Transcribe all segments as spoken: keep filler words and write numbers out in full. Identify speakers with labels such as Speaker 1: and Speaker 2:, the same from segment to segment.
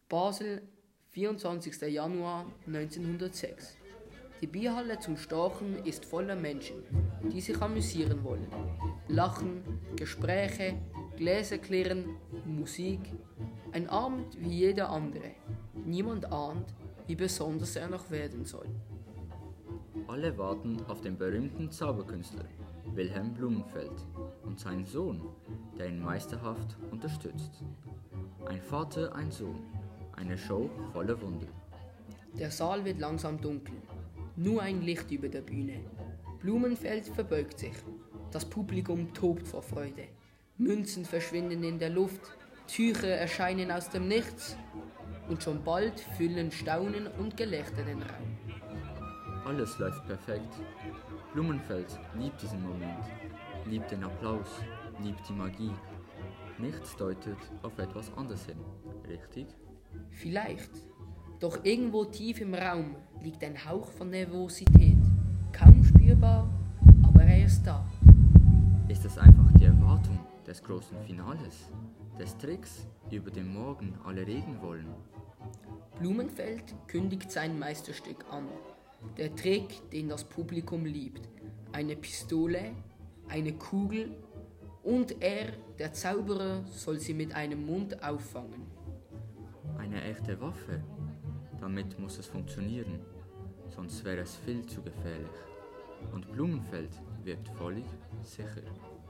Speaker 1: Basel, vierundzwanzigster Januar neunzehnhundertsechs. Die Bierhalle zum Storchen ist voller Menschen, die sich amüsieren wollen. Lachen, Gespräche, Gläser klirren, Musik. Ein Abend wie jeder andere. Niemand ahnt, wie besonders er noch werden soll.
Speaker 2: Alle warten auf den berühmten Zauberkünstler Wilhelm Blumenfeld und seinen Sohn, der ihn meisterhaft unterstützt. Ein Vater, ein Sohn, eine Show voller Wunder.
Speaker 1: Der Saal wird langsam dunkel. Nur ein Licht über der Bühne. Blumenfeld verbeugt sich. Das Publikum tobt vor Freude. Münzen verschwinden in der Luft, Tücher erscheinen aus dem Nichts und schon bald füllen Staunen und Gelächter den Raum.
Speaker 2: Alles läuft perfekt. Blumenfeld liebt diesen Moment, liebt den Applaus, liebt die Magie. Nichts deutet auf etwas anderes hin, richtig?
Speaker 1: Vielleicht. Doch irgendwo tief im Raum liegt ein Hauch von Nervosität. Kaum spürbar, aber er ist da.
Speaker 2: Ist es einfach die Erwartung des großen Finales, des Tricks, über den morgen alle reden wollen?
Speaker 1: Blumenfeld kündigt sein Meisterstück an. Der Trick, den das Publikum liebt. Eine Pistole, eine Kugel und er, der Zauberer, soll sie mit einem Mund auffangen.
Speaker 2: Eine echte Waffe? Damit muss es funktionieren, sonst wäre es viel zu gefährlich. Und Blumenfeld wirkt völlig sicher.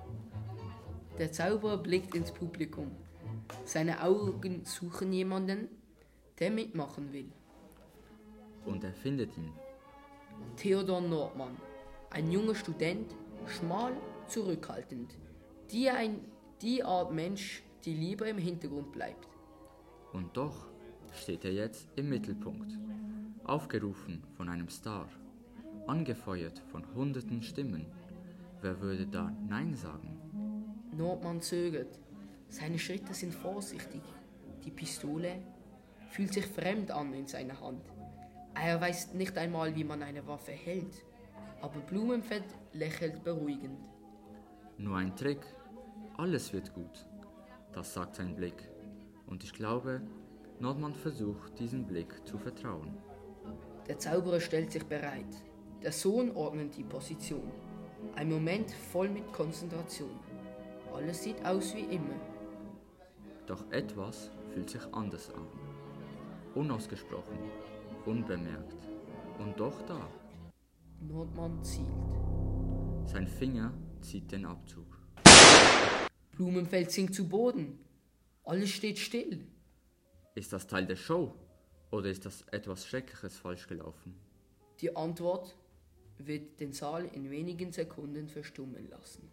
Speaker 1: Der Zauberer blickt ins Publikum. Seine Augen suchen jemanden, der mitmachen will.
Speaker 2: Und er findet ihn.
Speaker 1: Theodor Nordmann, ein junger Student, schmal, zurückhaltend. Die, ein, die Art Mensch, die lieber im Hintergrund bleibt.
Speaker 2: Und doch steht er jetzt im Mittelpunkt, aufgerufen von einem Star, angefeuert von hunderten Stimmen. Wer würde da Nein sagen?
Speaker 1: Nordmann zögert. Seine Schritte sind vorsichtig. Die Pistole fühlt sich fremd an in seiner Hand. Er weiß nicht einmal, wie man eine Waffe hält. Aber Blumenfeld lächelt beruhigend.
Speaker 2: Nur ein Trick. Alles wird gut. Das sagt sein Blick. Und ich glaube, Nordmann versucht, diesem Blick zu vertrauen.
Speaker 1: Der Zauberer stellt sich bereit. Der Sohn ordnet die Position. Ein Moment voll mit Konzentration. Alles sieht aus wie immer.
Speaker 2: Doch etwas fühlt sich anders an. Unausgesprochen, unbemerkt und doch da.
Speaker 1: Nordmann zielt.
Speaker 2: Sein Finger zieht den Abzug.
Speaker 1: Blumenfeld sinkt zu Boden. Alles steht still.
Speaker 2: Ist das Teil der Show oder ist das etwas Schreckliches falsch gelaufen?
Speaker 1: Die Antwort wird den Saal in wenigen Sekunden verstummen lassen.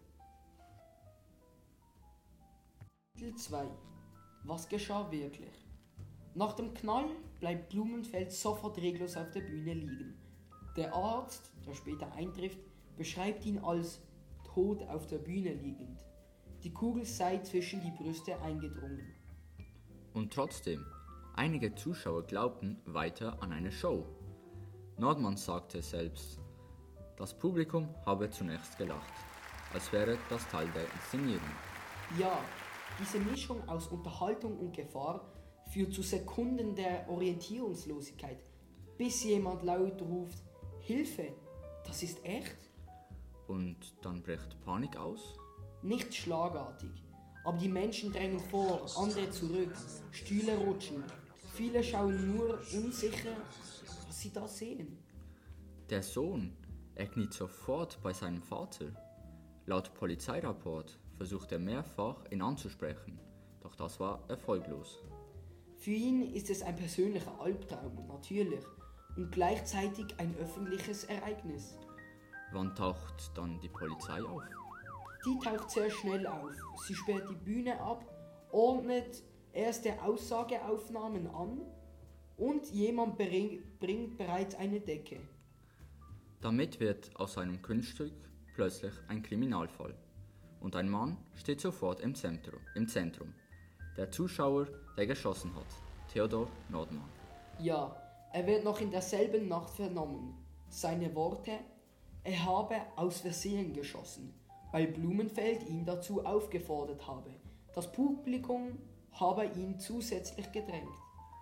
Speaker 1: Kapitel zwei. Was geschah wirklich? Nach dem Knall bleibt Blumenfeld sofort reglos auf der Bühne liegen. Der Arzt, der später eintrifft, beschreibt ihn als tot auf der Bühne liegend. Die Kugel sei zwischen die Brüste eingedrungen.
Speaker 2: Und trotzdem, einige Zuschauer glaubten weiter an eine Show. Nordmann sagte selbst, das Publikum habe zunächst gelacht, als wäre das Teil der Inszenierung.
Speaker 1: Ja, diese Mischung aus Unterhaltung und Gefahr führt zu Sekunden der Orientierungslosigkeit, bis jemand laut ruft, Hilfe, das ist echt?
Speaker 2: Und dann bricht Panik aus?
Speaker 1: Nicht schlagartig, aber die Menschen drängen vor, andere zurück, Stühle rutschen. Viele schauen nur unsicher, was sie da sehen.
Speaker 2: Der Sohn, er kniet sofort bei seinem Vater. Laut Polizeirapport versucht er mehrfach, ihn anzusprechen, doch das war erfolglos.
Speaker 1: Für ihn ist es ein persönlicher Albtraum, natürlich, und gleichzeitig ein öffentliches Ereignis.
Speaker 2: Wann taucht dann die Polizei auf?
Speaker 1: Die taucht sehr schnell auf. Sie sperrt die Bühne ab, ordnet erste Aussageaufnahmen an und jemand bring, bringt bereits eine Decke.
Speaker 2: Damit wird aus einem Kunststück plötzlich ein Kriminalfall. Und ein Mann steht sofort im Zentrum, im Zentrum. Der Zuschauer, der geschossen hat, Theodor Nordmann.
Speaker 1: Ja, er wird noch in derselben Nacht vernommen. Seine Worte, er habe aus Versehen geschossen, weil Blumenfeld ihn dazu aufgefordert habe. Das Publikum habe ihn zusätzlich gedrängt.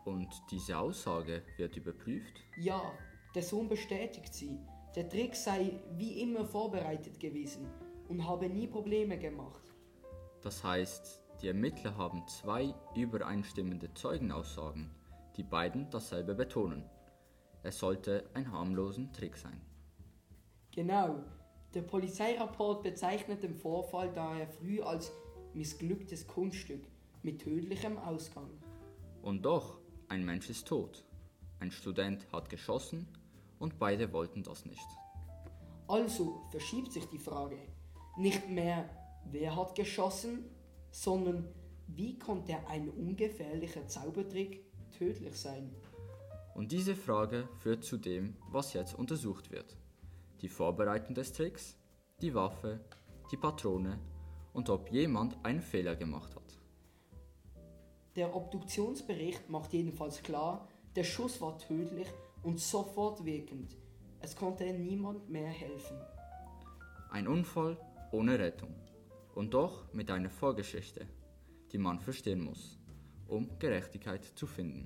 Speaker 2: Und diese Aussage wird überprüft?
Speaker 1: Ja, der Sohn bestätigt sie. Der Trick sei wie immer vorbereitet gewesen und habe nie Probleme gemacht.
Speaker 2: Das heißt, die Ermittler haben zwei übereinstimmende Zeugenaussagen, die beiden dasselbe betonen. Es sollte ein harmloser Trick sein.
Speaker 1: Genau, der Polizeirapport bezeichnet den Vorfall daher früh als missglücktes Kunststück mit tödlichem Ausgang.
Speaker 2: Und doch, ein Mensch ist tot. Ein Student hat geschossen und beide wollten das nicht.
Speaker 1: Also verschiebt sich die Frage nicht mehr, wer hat geschossen, sondern wie konnte ein ungefährlicher Zaubertrick tödlich sein?
Speaker 2: Und diese Frage führt zu dem, was jetzt untersucht wird. Die Vorbereitung des Tricks, die Waffe, die Patrone und ob jemand einen Fehler gemacht hat.
Speaker 1: Der Obduktionsbericht macht jedenfalls klar, der Schuss war tödlich und sofort wirkend. Es konnte niemand mehr helfen.
Speaker 2: Ein Unfall ohne Rettung. Und doch mit einer Vorgeschichte, die man verstehen muss, um Gerechtigkeit zu finden.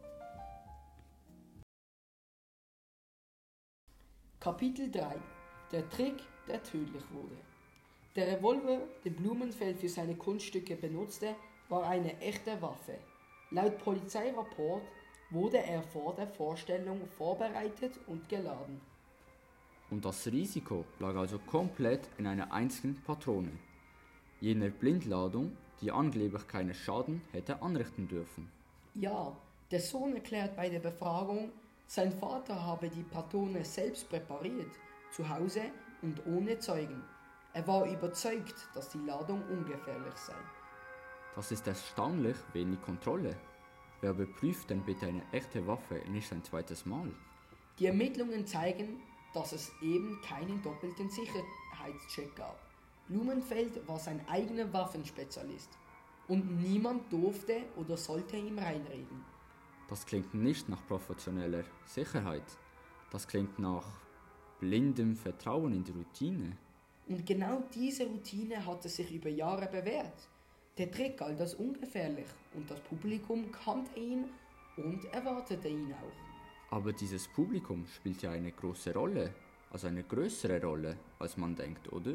Speaker 1: Kapitel drei. Der Trick, der tödlich wurde. Der Revolver, den Blumenfeld für seine Kunststücke benutzte, war eine echte Waffe. Laut Polizeirapport wurde er vor der Vorstellung vorbereitet und geladen.
Speaker 2: Und das Risiko lag also komplett in einer einzigen Patrone, jener Blindladung, die angeblich keinen Schaden hätte anrichten dürfen.
Speaker 1: Ja, der Sohn erklärt bei der Befragung, sein Vater habe die Patrone selbst präpariert, zu Hause und ohne Zeugen. Er war überzeugt, dass die Ladung ungefährlich sei.
Speaker 2: Das ist erstaunlich wenig Kontrolle. Wer überprüft denn bitte eine echte Waffe nicht ein zweites Mal?
Speaker 1: Die Ermittlungen zeigen, dass es eben keinen doppelten Sicherheitscheck gab. Blumenfeld war sein eigener Waffenspezialist und niemand durfte oder sollte ihm reinreden.
Speaker 2: Das klingt nicht nach professioneller Sicherheit. Das klingt nach blindem Vertrauen in die Routine.
Speaker 1: Und genau diese Routine hatte sich über Jahre bewährt. Der Trick galt als ungefährlich und das Publikum kannte ihn und erwartete ihn auch.
Speaker 2: Aber dieses Publikum spielt ja eine große Rolle, also eine größere Rolle, als man denkt, oder?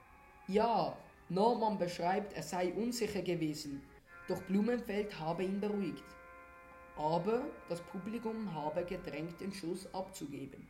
Speaker 1: Ja, Norman beschreibt, er sei unsicher gewesen, doch Blumenfeld habe ihn beruhigt. Aber das Publikum habe gedrängt, den Schuss abzugeben.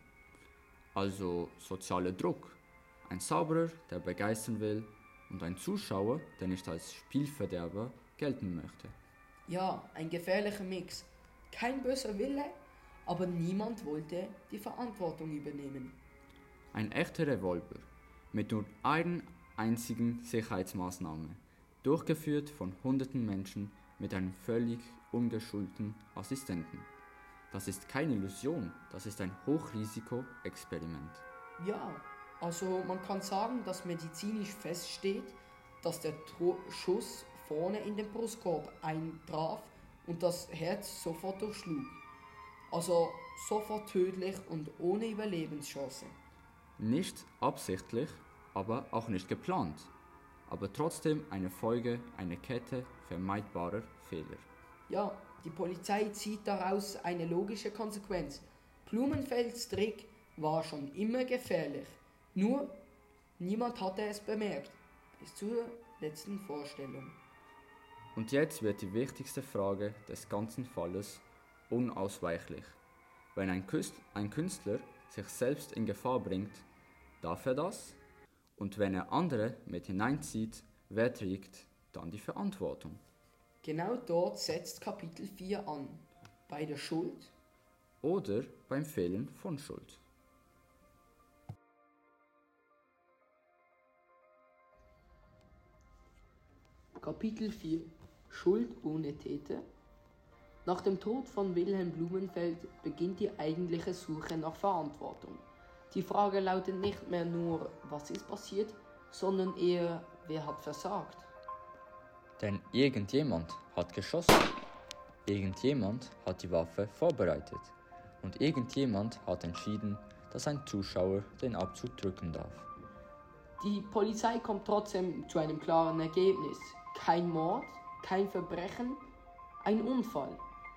Speaker 2: Also sozialer Druck. Ein Zauberer, der begeistern will, und ein Zuschauer, der nicht als Spielverderber gelten möchte.
Speaker 1: Ja, ein gefährlicher Mix. Kein böser Wille, aber niemand wollte die Verantwortung übernehmen.
Speaker 2: Ein echter Revolver, mit nur einer einzigen Sicherheitsmaßnahme, durchgeführt von hunderten Menschen mit einem völlig ungeschulten Assistenten. Das ist keine Illusion, das ist ein Hochrisiko-Experiment.
Speaker 1: Ja, also man kann sagen, dass medizinisch feststeht, dass der Tro- Schuss vorne in den Brustkorb eintraf und das Herz sofort durchschlug. Also sofort tödlich und ohne Überlebenschance.
Speaker 2: Nicht absichtlich, aber auch nicht geplant. Aber trotzdem eine Folge, eine Kette vermeidbarer Fehler.
Speaker 1: Ja, die Polizei zieht daraus eine logische Konsequenz. Blumenfelds Trick war schon immer gefährlich. Nur niemand hatte es bemerkt, bis zur letzten Vorstellung.
Speaker 2: Und jetzt wird die wichtigste Frage des ganzen Falles unausweichlich. Wenn ein, Küst- ein Künstler sich selbst in Gefahr bringt, darf er das? Und wenn er andere mit hineinzieht, wer trägt dann die Verantwortung?
Speaker 1: Genau dort setzt Kapitel vier an. Bei der Schuld
Speaker 2: Oder beim Fehlen von Schuld.
Speaker 1: Kapitel vier. Schuld ohne Täter. Nach dem Tod von Wilhelm Blumenfeld beginnt die eigentliche Suche nach Verantwortung. Die Frage lautet nicht mehr nur, was ist passiert, sondern eher, wer hat versagt.
Speaker 2: Denn irgendjemand hat geschossen. Irgendjemand hat die Waffe vorbereitet. Und irgendjemand hat entschieden, dass ein Zuschauer den Abzug drücken darf.
Speaker 1: Die Polizei kommt trotzdem zu einem klaren Ergebnis. Kein Mord, kein Verbrechen, ein Unfall.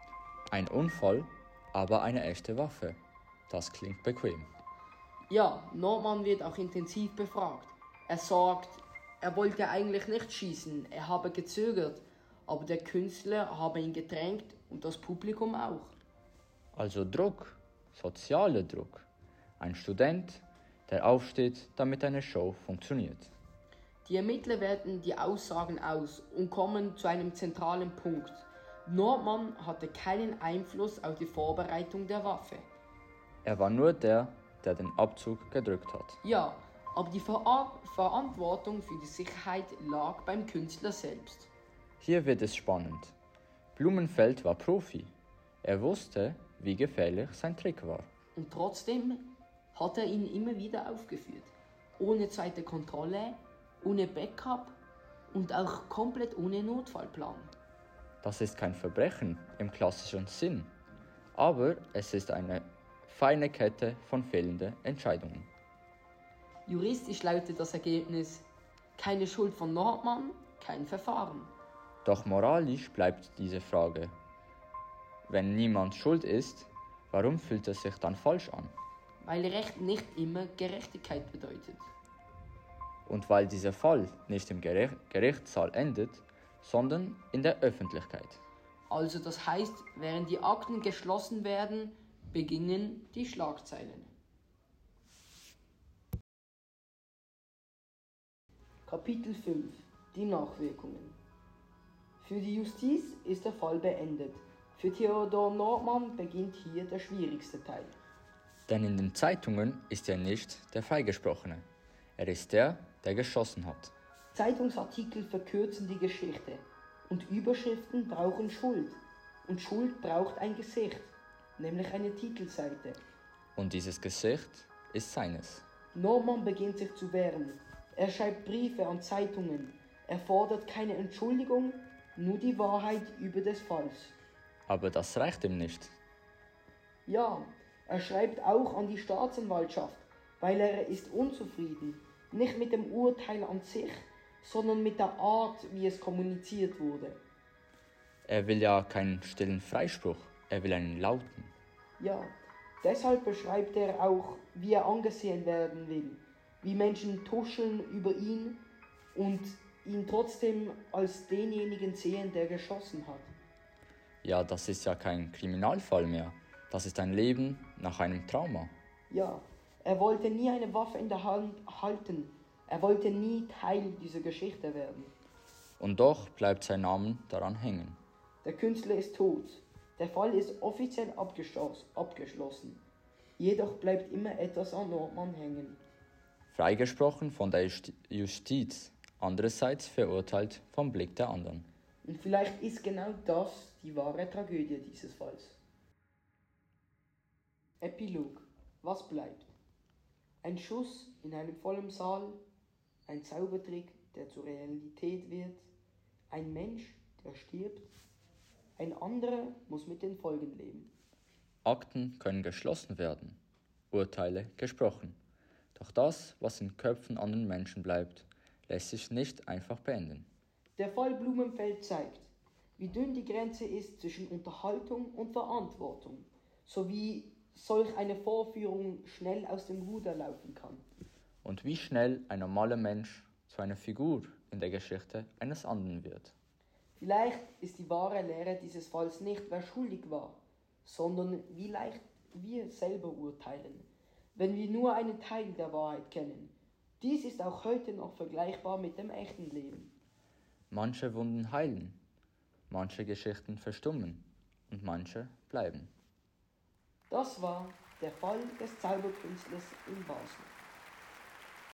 Speaker 2: Ein Unfall, aber eine echte Waffe. Das klingt bequem.
Speaker 1: Ja, Nordmann wird auch intensiv befragt. Er sagt, er wollte eigentlich nicht schießen, er habe gezögert, aber der Künstler habe ihn gedrängt und das Publikum auch.
Speaker 2: Also Druck, sozialer Druck. Ein Student, der aufsteht, damit eine Show funktioniert.
Speaker 1: Die Ermittler werten die Aussagen aus und kommen zu einem zentralen Punkt. Nordmann hatte keinen Einfluss auf die Vorbereitung der Waffe.
Speaker 2: Er war nur der, der den Abzug gedrückt hat.
Speaker 1: Ja, aber die Ver- Verantwortung für die Sicherheit lag beim Künstler selbst.
Speaker 2: Hier wird es spannend. Blumenfeld war Profi. Er wusste, wie gefährlich sein Trick war.
Speaker 1: Und trotzdem hat er ihn immer wieder aufgeführt. Ohne zweite Kontrolle, ohne Backup und auch komplett ohne Notfallplan.
Speaker 2: Das ist kein Verbrechen im klassischen Sinn, aber es ist eine feine Kette von fehlenden Entscheidungen.
Speaker 1: Juristisch lautet das Ergebnis: keine Schuld von Nordmann, kein Verfahren.
Speaker 2: Doch moralisch bleibt diese Frage. Wenn niemand schuld ist, warum fühlt es sich dann falsch an?
Speaker 1: Weil Recht nicht immer Gerechtigkeit bedeutet.
Speaker 2: Und weil dieser Fall nicht im Gere- Gerichtssaal endet, sondern in der Öffentlichkeit.
Speaker 1: Also das heißt, während die Akten geschlossen werden, beginnen die Schlagzeilen. Kapitel fünf. Die Nachwirkungen. Für die Justiz ist der Fall beendet. Für Theodor Nordmann beginnt hier der schwierigste Teil.
Speaker 2: Denn in den Zeitungen ist er nicht der Freigesprochene. Er ist der, der geschossen hat.
Speaker 1: Zeitungsartikel verkürzen die Geschichte und Überschriften brauchen Schuld. Und Schuld braucht ein Gesicht, nämlich eine Titelseite.
Speaker 2: Und dieses Gesicht ist seines.
Speaker 1: Nordmann beginnt sich zu wehren. Er schreibt Briefe an Zeitungen. Er fordert keine Entschuldigung, nur die Wahrheit über des Falls.
Speaker 2: Aber das reicht ihm nicht.
Speaker 1: Ja, er schreibt auch an die Staatsanwaltschaft, weil er ist unzufrieden. Nicht mit dem Urteil an sich, sondern mit der Art, wie es kommuniziert wurde.
Speaker 2: Er will ja keinen stillen Freispruch, er will einen lauten.
Speaker 1: Ja, deshalb beschreibt er auch, wie er angesehen werden will, wie Menschen tuscheln über ihn und ihn trotzdem als denjenigen sehen, der geschossen hat.
Speaker 2: Ja, das ist ja kein Kriminalfall mehr. Das ist ein Leben nach einem Trauma.
Speaker 1: Ja, er wollte nie eine Waffe in der Hand halten. Er wollte nie Teil dieser Geschichte werden.
Speaker 2: Und doch bleibt sein Name daran hängen.
Speaker 1: Der Künstler ist tot. Der Fall ist offiziell abgeschlossen. Jedoch bleibt immer etwas an Nordmann hängen.
Speaker 2: Freigesprochen von der Justiz, andererseits verurteilt vom Blick der anderen.
Speaker 1: Und vielleicht ist genau das die wahre Tragödie dieses Falls. Epilog. Was bleibt? Ein Schuss in einem vollen Saal, ein Zaubertrick, der zur Realität wird, ein Mensch, der stirbt, ein anderer muss mit den Folgen leben.
Speaker 2: Akten können geschlossen werden, Urteile gesprochen. Doch das, was in Köpfen anderen Menschen bleibt, lässt sich nicht einfach beenden.
Speaker 1: Der Fall Blumenfeld zeigt, wie dünn die Grenze ist zwischen Unterhaltung und Verantwortung, sowie solch eine Vorführung schnell aus dem Ruder laufen kann.
Speaker 2: Und wie schnell ein normaler Mensch zu einer Figur in der Geschichte eines anderen wird.
Speaker 1: Vielleicht ist die wahre Lehre dieses Falls nicht, wer schuldig war, sondern wie leicht wir selber urteilen, wenn wir nur einen Teil der Wahrheit kennen. Dies ist auch heute noch vergleichbar mit dem echten Leben.
Speaker 2: Manche Wunden heilen, manche Geschichten verstummen und manche bleiben.
Speaker 1: Das war der Fall des Zauberkünstlers in Basel.